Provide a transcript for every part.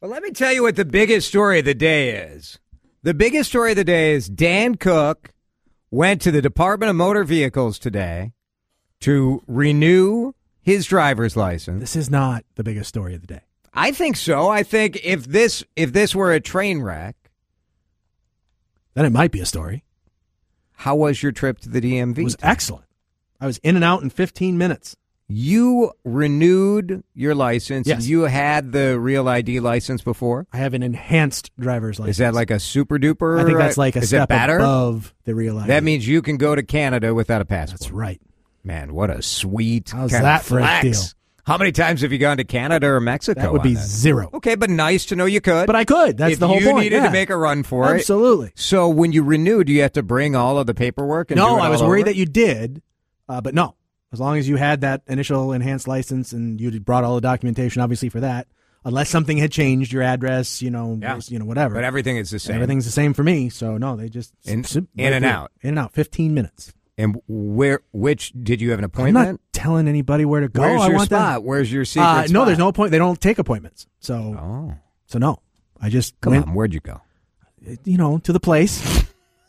Well, let me tell you what the biggest story of the day is. The biggest story of the day is Dan Cook went to the Department of Motor Vehicles today to renew his driver's license. This is not the biggest story of the day. I think so. I think if this were a train wreck, then it might be a story. How was your trip to the DMV? It was excellent. I was in and out in 15 minutes. You renewed your license. Yes. You had the Real ID license before? I have an enhanced driver's license. Is that like a super duper? I think that's like a is step it better? above the Real ID. That means you can go to Canada without a passport. That's right. Man, what a sweet How's kind that of for a flex. deal? How many times have you gone to Canada or Mexico? That would be on 0. Okay, but nice to know you could. But I could. That's if the whole point. you needed yeah. to make a run for it. Absolutely. So when you renew, do you have to bring all of the paperwork? And do No, it I was all worried over? that you did, but no. As long as you had that initial enhanced license and you brought all the documentation, obviously, for that, unless something had changed, your address, whatever. But everything is the same. Everything's the same for me. So, no, they just... In and out. In and out, 15 minutes. And which, did you have an I'm appointment? not telling anybody where to go. Where's I your want spot? that. Where's your secret spot? No, there's no appointment. They don't take appointments. So no. I just Come went, on, where'd you go? To the place.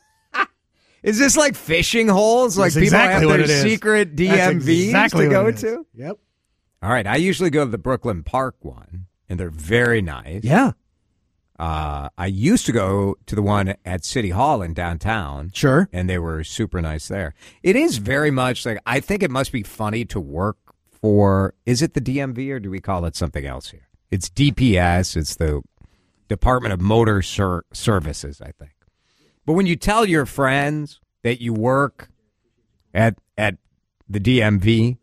Is this like fishing holes? Like That's people exactly have what their it is. secret That's DMVs exactly to go what it is. to? Yep. All right, I usually go to the Brooklyn Park one, and they're very nice. Yeah. I used to go to the one at City Hall in downtown. Sure. And they were super nice there. It is very much like, I think it must be funny to work for, is it the DMV or do we call it something else here? It's DPS. It's the Department of Motor Services, I think. But when you tell your friends that you work at the DMV,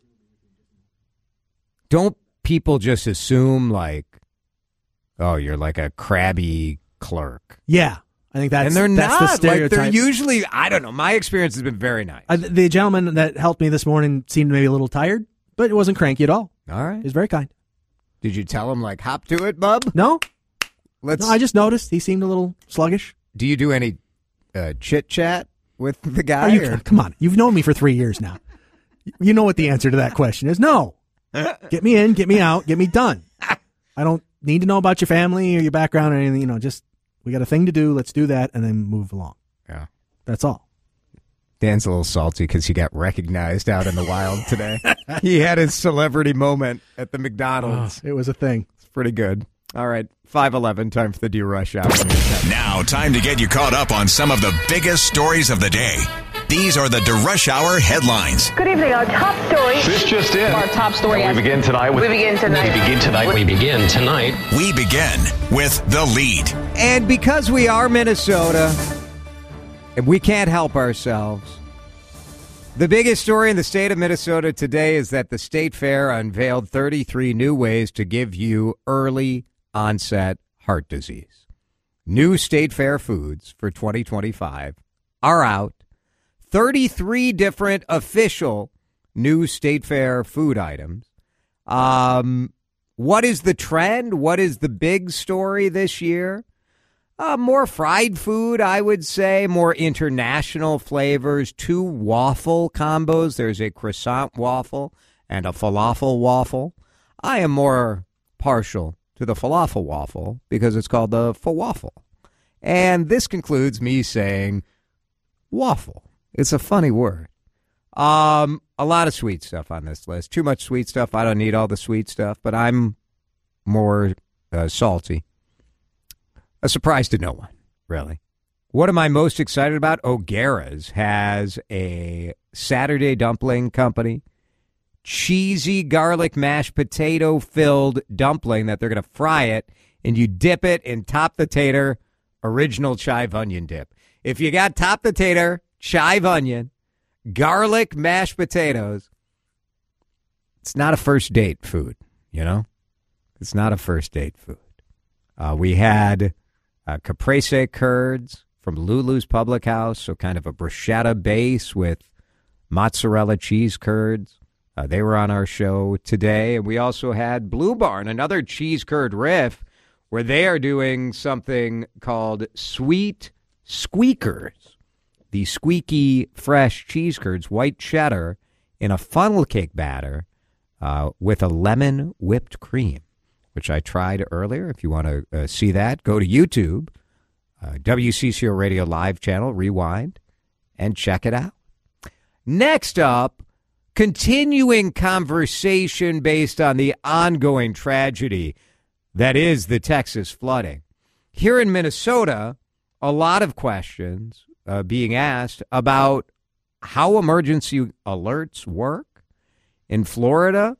don't people just assume like, oh, you're like a crabby clerk? Yeah. I think that's, and they're that's not. the stereotype. Like they're usually, I don't know. My experience has been very nice. The gentleman that helped me this morning seemed maybe a little tired, but it wasn't cranky at all. All right. He was very kind. Did you tell him, like, hop to it, bub? No. No, I just noticed he seemed a little sluggish. Do you do any chit-chat with the guy? Come on. You've known me for 3 years now. You know what the answer to that question is. No. Get me in, get me out, get me done. I don't need to know about your family or your background or anything. Just, we got a thing to do. Let's do that and then move along. Yeah. That's all. Dan's a little salty because he got recognized out in the wild today. He had his celebrity moment at the McDonald's. Oh, it was a thing. It's pretty good. All right, 5:11, time for the D-Rush Hour. Now, time to get you caught up on some of the biggest stories of the day. These are the DeRush Hour headlines. Good evening. Our top story. This just in. Our top story. We begin tonight with. We begin tonight. We begin tonight. We begin with The Lead. And because we are Minnesota, and we can't help ourselves, the biggest story in the state of Minnesota today is that the State Fair unveiled 33 new ways to give you early onset heart disease. New State Fair foods for 2025 are out. 33 different official new State Fair food items. What is the trend? What is the big story this year? More fried food, I would say. More international flavors. 2 waffle combos. There's a croissant waffle and a falafel waffle. I am more partial to the falafel waffle because it's called the falafel. And this concludes me saying waffle. It's a funny word. A lot of sweet stuff on this list. Too much sweet stuff. I don't need all the sweet stuff, but I'm more salty. A surprise to no one, really. What am I most excited about? O'Gara's has a Saturday dumpling company. Cheesy garlic mashed potato filled dumpling that they're going to fry it, and you dip it in top the tater original chive onion dip. If you got top the tater, chive onion, garlic mashed potatoes, it's not a first date food, you know? It's not a first date food. We had caprese curds from Lulu's Public House, so kind of a bruschetta base with mozzarella cheese curds. They were on our show today. And we also had Blue Barn, another cheese curd riff, where they are doing something called Sweet Squeakers. The squeaky, fresh cheese curds, white cheddar, in a funnel cake batter with a lemon whipped cream. which I tried earlier. If you want to see that, go to YouTube, WCCO Radio Live channel, rewind, and check it out. Next up, continuing conversation based on the ongoing tragedy that is the Texas flooding. Here in Minnesota, a lot of questions being asked about how emergency alerts work. In Florida,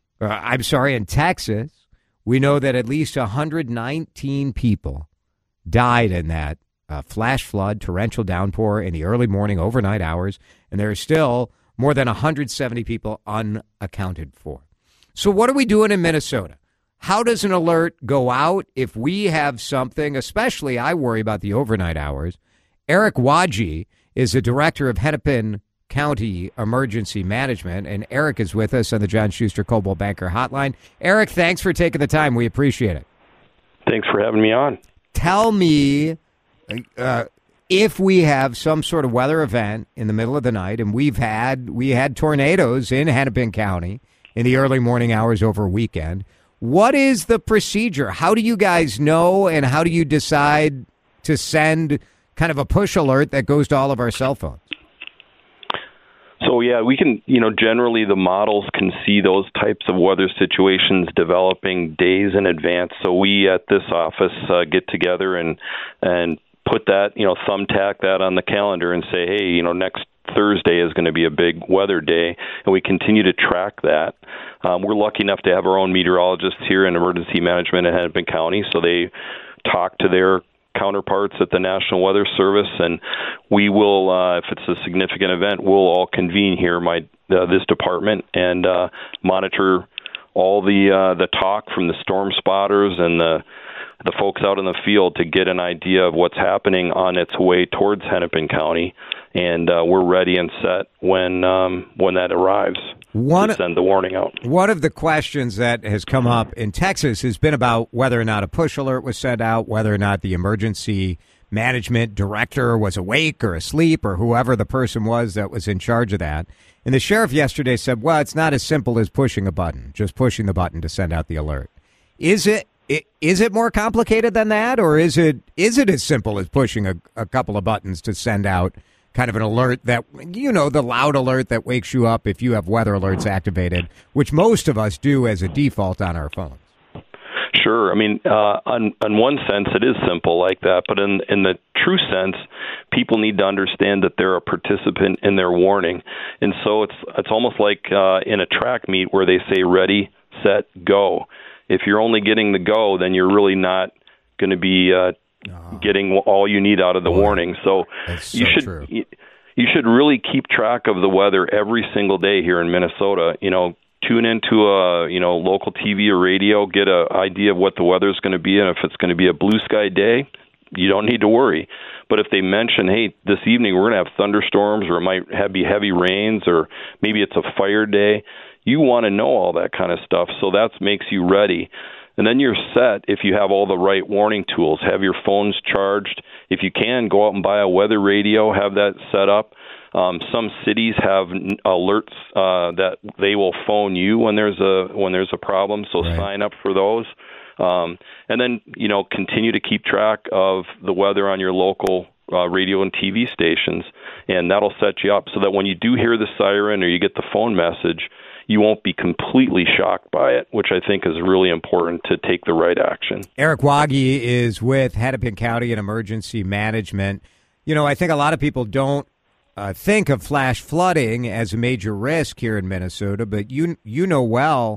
in Texas, we know that at least 119 people died in that flash flood, torrential downpour in the early morning, overnight hours, and there are still more than 170 people unaccounted for. So what are we doing in Minnesota? How does an alert go out if we have something? Especially, I worry about the overnight hours. Eric Wadji is the director of Hennepin County Emergency Management, and Eric is with us on the John Schuster Coldwell Banker Hotline. Eric, thanks for taking the time. We appreciate it. Thanks for having me on. Tell me if we have some sort of weather event in the middle of the night, and we had tornadoes in Hennepin County in the early morning hours over a weekend. What is the procedure? How do you guys know, and how do you decide to send kind of a push alert that goes to all of our cell phones? So, yeah, we can, generally the models can see those types of weather situations developing days in advance. So we at this office get together and put that, thumbtack that on the calendar and say, hey, next Thursday is going to be a big weather day, and we continue to track that. We're lucky enough to have our own meteorologists here in emergency management in Hennepin County, so they talk to their counterparts at the National Weather Service, and we will, if it's a significant event, we'll all convene here, this department, and monitor all the talk from the storm spotters and the folks out in the field to get an idea of what's happening on its way towards Hennepin County, and we're ready and set when that arrives to send the warning out. One of the questions that has come up in Texas has been about whether or not a push alert was sent out, whether or not the emergency management director was awake or asleep, or whoever the person was that was in charge of that. And the sheriff yesterday said, well, it's not as simple as pushing a button, just pushing the button to send out the alert. Is it more complicated than that, or is it as simple as pushing a couple of buttons to send out kind of an alert that, the loud alert that wakes you up if you have weather alerts activated, which most of us do as a default on our phones? Sure. I mean, on one sense, it is simple like that, but in the true sense, people need to understand that they're a participant in their warning, and so it's almost like in a track meet where they say ready, set, go. If you're only getting the go, then you're really not going to be getting all you need out of the warning. So you should really keep track of the weather every single day here in Minnesota. Tune into a local TV or radio, get an idea of what the weather is going to be, and if it's going to be a blue sky day, you don't need to worry. But if they mention, hey, this evening we're going to have thunderstorms, or it might be heavy rains, or maybe it's a fire day, you want to know all that kind of stuff. So that makes you ready. And then you're set if you have all the right warning tools. Have your phones charged. If you can, go out and buy a weather radio, have that set up. Some cities have alerts that they will phone you when there's a problem, so right. Sign up for those. And then, continue to keep track of the weather on your local radio and TV stations, and that'll set you up so that when you do hear the siren or you get the phone message, you won't be completely shocked by it, which I think is really important to take the right action. Eric Wadji is with Hennepin County and Emergency Management. I think a lot of people don't think of flash flooding as a major risk here in Minnesota, but you know well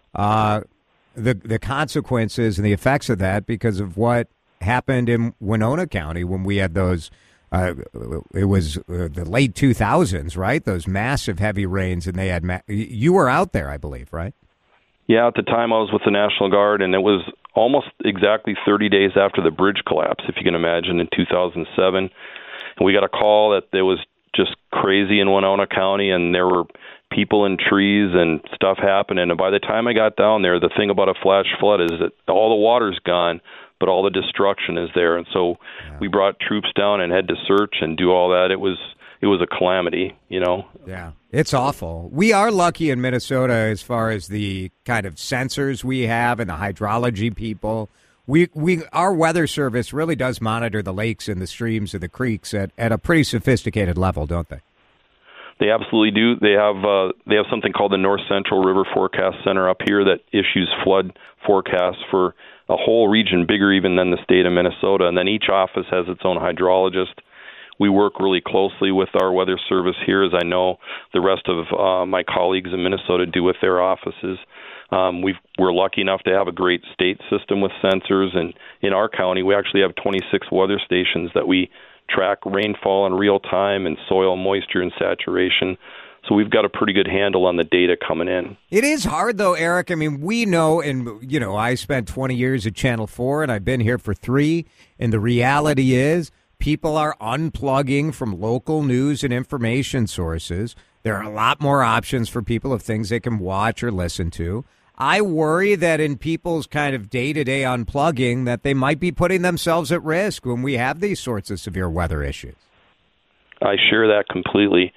the consequences and the effects of that because of what happened in Winona County when we had those. It was the late 2000s, right? Those massive heavy rains, and they had. You were out there, I believe, right? Yeah, at the time I was with the National Guard, and it was almost exactly 30 days after the bridge collapse, if you can imagine, in 2007. And we got a call that it was just crazy in Winona County, and there were people in trees and stuff happening. And by the time I got down there, the thing about a flash flood is that all the water's gone, but all the destruction is there. And so we brought troops down and had to search and do all that. It was it was a calamity, Yeah, it's awful. We are lucky in Minnesota as far as the kind of sensors we have and the hydrology people. Our weather service really does monitor the lakes and the streams and the creeks at a pretty sophisticated level, don't they? They absolutely do. They have something called the North Central River Forecast Center up here that issues flood forecasts for a whole region, bigger even than the state of Minnesota. And then each office has its own hydrologist. We work really closely with our weather service here, as I know the rest of my colleagues in Minnesota do with their offices. We're lucky enough to have a great state system with sensors, and in our county, we actually have 26 weather stations that we track rainfall in real time and soil moisture and saturation. So we've got a pretty good handle on the data coming in. It is hard, though, Eric. I mean, we know, and, I spent 20 years at Channel 4, and I've been here for 3, and the reality is people are unplugging from local news and information sources. There are a lot more options for people of things they can watch or listen to. I worry that in people's kind of day-to-day unplugging that they might be putting themselves at risk when we have these sorts of severe weather issues. I share that completely.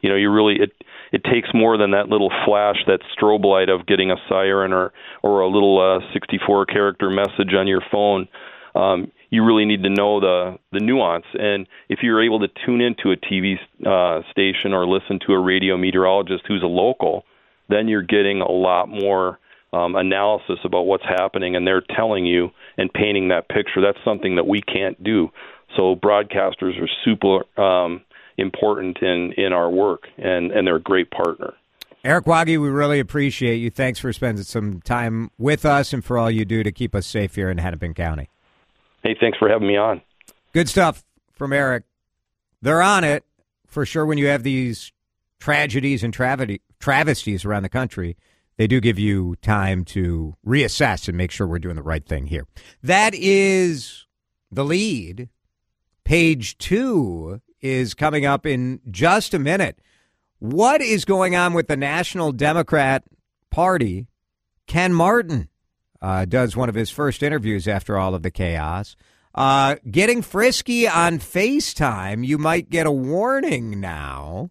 It takes more than that little flash, that strobe light of getting a siren or a little 64-character message on your phone. You really need to know the nuance. And if you're able to tune into a TV station or listen to a radio meteorologist who's a local, then you're getting a lot more analysis about what's happening, and they're telling you and painting that picture. That's something that we can't do. So broadcasters are super important in our work, and they're a great partner. Eric Wage, we really appreciate you. Thanks for spending some time with us and for all you do to keep us safe here in Hennepin County. Hey, thanks for having me on. Good stuff from Eric. They're on it for sure. When you have these tragedies and travesties around the country, they do give you time to reassess and make sure we're doing the right thing here. That is the lead. Page 2 is coming up in just a minute. What is going on with the National Democrat Party? Ken Martin does one of his first interviews after all of the chaos. Getting frisky on FaceTime. You might get a warning now.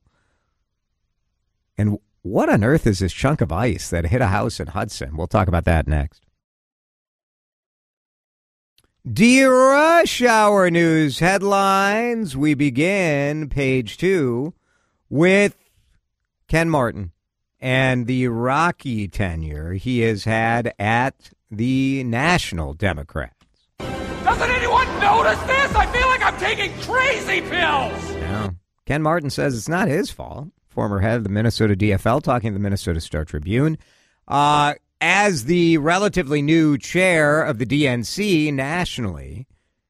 And what on earth is this chunk of ice that hit a house in Hudson? We'll talk about that next. Rush Hour News headlines. We begin page 2 with Ken Martin and the rocky tenure he has had at the National Democrats. Doesn't anyone notice this? I feel like I'm taking crazy pills. Yeah. Ken Martin says it's not his fault. Former head of the Minnesota DFL talking to the Minnesota Star Tribune. As the relatively new chair of the DNC nationally,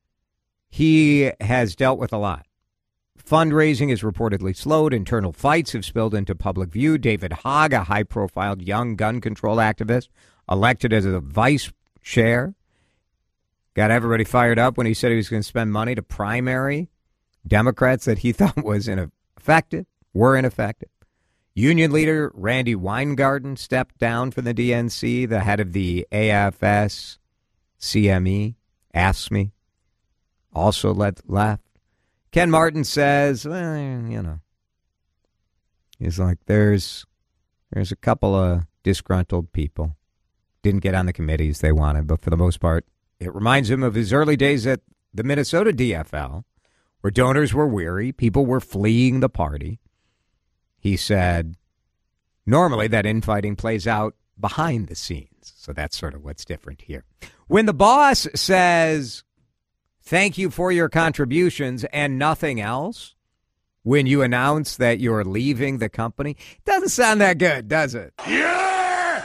he has dealt with a lot. Fundraising is reportedly slowed. Internal fights have spilled into public view. David Hogg, a high-profile young gun control activist, elected as a vice chair, got everybody fired up when he said he was going to spend money to primary Democrats that he thought was ineffective. Were ineffective. Union leader Randy Weingarten stepped down from the DNC. The head of the AFS CME, AFSCME, also left. Ken Martin says, well, he's like, there's a couple of disgruntled people. Didn't get on the committees they wanted, but for the most part, it reminds him of his early days at the Minnesota DFL, where donors were weary, people were fleeing the party. He said, normally that infighting plays out behind the scenes. So that's sort of what's different here. When the boss says, thank you for your contributions and nothing else, when you announce that you're leaving the company, it doesn't sound that good, does it? You're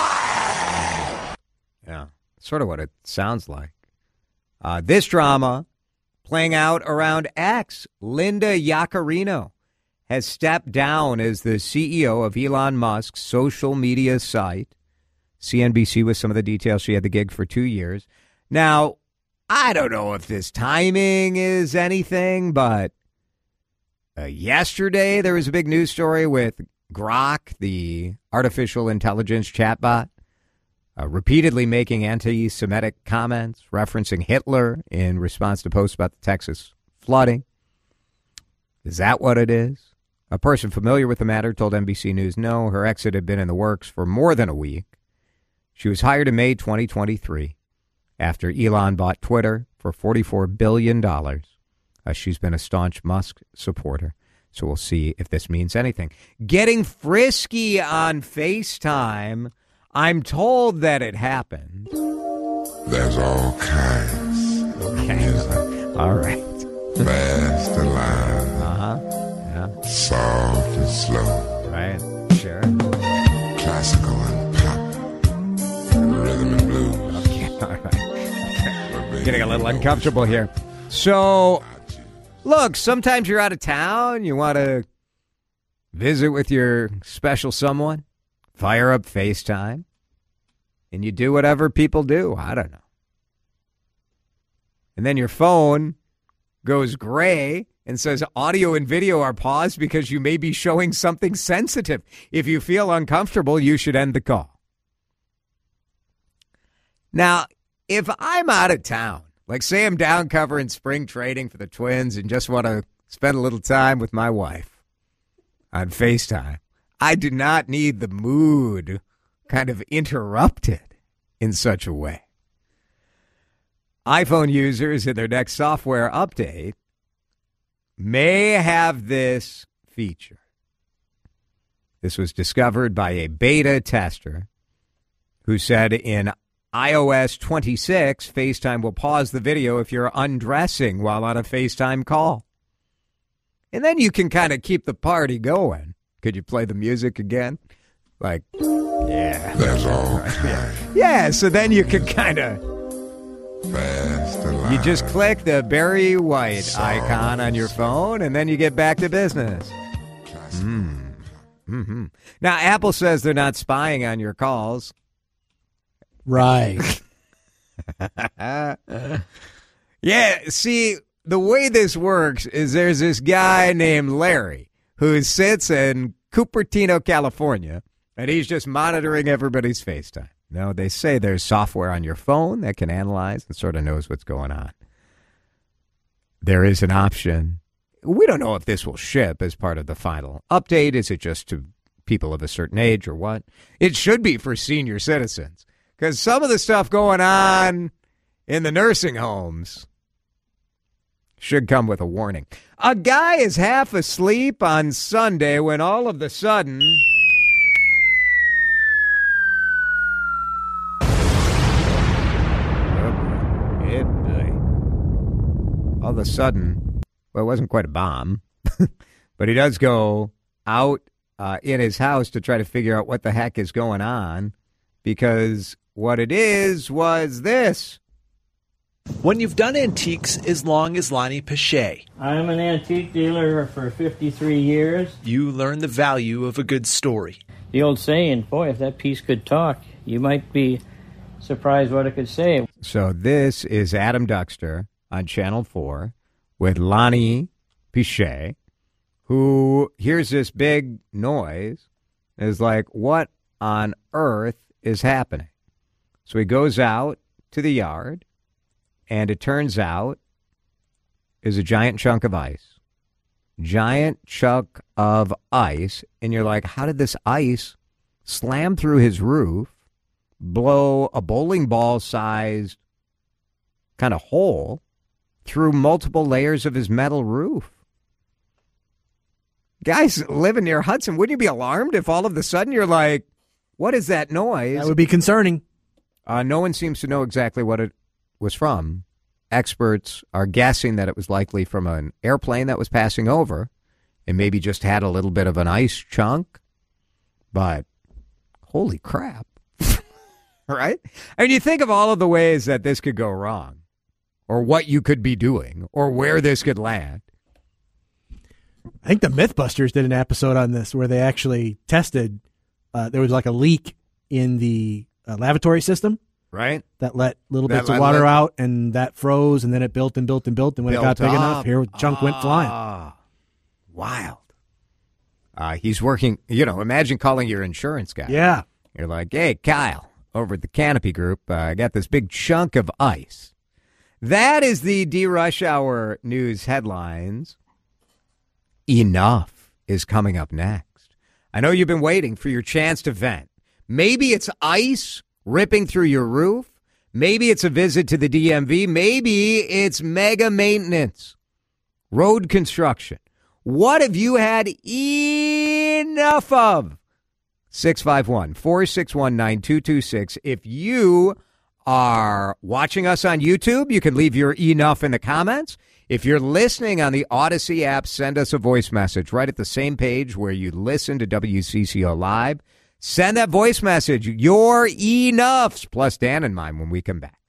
fired. Yeah, sort of what it sounds like. This drama playing out around X. Linda Yaccarino has stepped down as the CEO of Elon Musk's social media site. CNBC with some of the details. She had the gig for 2 years. Now, I don't know if this timing is anything, but yesterday there was a big news story with Grok, the artificial intelligence chatbot, repeatedly making anti-Semitic comments, referencing Hitler in response to posts about the Texas flooding. Is that what it is? A person familiar with the matter told NBC News no, her exit had been in the works for more than a week. She was hired in May 2023 after Elon bought Twitter for $44 billion. She's been a staunch Musk supporter, so we'll see if this means anything. Getting frisky on FaceTime. I'm told that it happened. There's all kinds of music. All right. Fast and loud. Yeah. Soft and slow. Right. Sure. Classical and pop. And rhythm and blues. Okay. All right. Getting a little uncomfortable here. So, look, sometimes you're out of town. You want to visit with your special someone. Fire up FaceTime. And you do whatever people do. I don't know. And then your phone goes gray and says audio and video are paused because you may be showing something sensitive. If you feel uncomfortable, you should end the call. Now, if I'm out of town, like say I'm down covering spring training for the Twins and just want to spend a little time with my wife on FaceTime, I do not need the mood kind of interrupted in such a way. iPhone users in their next software update may have this feature. This was discovered by a beta tester who said in iOS 26, FaceTime will pause the video if you're undressing while on a FaceTime call. And then you can kind of keep the party going. Could you play the music again? Like, yeah. There's all kinds. Yeah, so then you can kind of... Fast and loud. You just click the Barry White icon on your phone, and then you get back to business. Mm-hmm. Now, Apple says they're not spying on your calls. Right. Yeah, see, the way this works is there's this guy named Larry who sits in Cupertino, California, and he's just monitoring everybody's FaceTime. No, they say there's software on your phone that can analyze and sort of knows what's going on. There is an option. We don't know if this will ship as part of the final update. Is it just to people of a certain age or what? It should be for senior citizens because some of the stuff going on in the nursing homes should come with a warning. A guy is half asleep on Sunday when all of a sudden... All of a sudden, well, it wasn't quite a bomb, but he does go out in his house to try to figure out what the heck is going on, because what it is was this. When you've done antiques as long as Lonnie Pichet, I'm an antique dealer for 53 years. You learn the value of a good story. The old saying, boy, if that piece could talk, you might be surprised what it could say. So this is Adam Duxter on Channel 4 with Lonnie Pichet, who hears this big noise and is like, what on earth is happening? So he goes out to the yard, and it turns out is a giant chunk of ice. Giant chunk of ice. And you're like, how did this ice slam through his roof, blow a bowling ball-sized kind of hole through multiple layers of his metal roof? Guys living near Hudson, wouldn't you be alarmed if all of a sudden you're like, what is that noise? That would be concerning. No one seems to know exactly what it was from. Experts are guessing that it was likely from an airplane that was passing over and maybe just had a little bit of an ice chunk. But holy crap. Right? And you think of all of the ways that this could go wrong, or what you could be doing, or where this could land. I think the Mythbusters did an episode on this where they actually tested. There was like a leak in the lavatory system. Right. That let little bits of water out, and that froze, and then it built and built and built, and when it got big enough, here chunk went flying. Wild. He's working, imagine calling your insurance guy. Yeah. You're like, hey, Kyle, over at the Canopy Group, I got this big chunk of ice. That is the D-Rush Hour news headlines. Enough is coming up next. I know you've been waiting for your chance to vent. Maybe it's ice ripping through your roof. Maybe it's a visit to the DMV. Maybe it's mega maintenance, road construction. What have you had enough of? 651-461-9226. If you are watching us on YouTube, you can leave your enough in the comments. If you're listening on the Odyssey app, send us a voice message right at the same page where you listen to WCCO Live. Send that voice message, your enoughs, plus Dan and mine when we come back.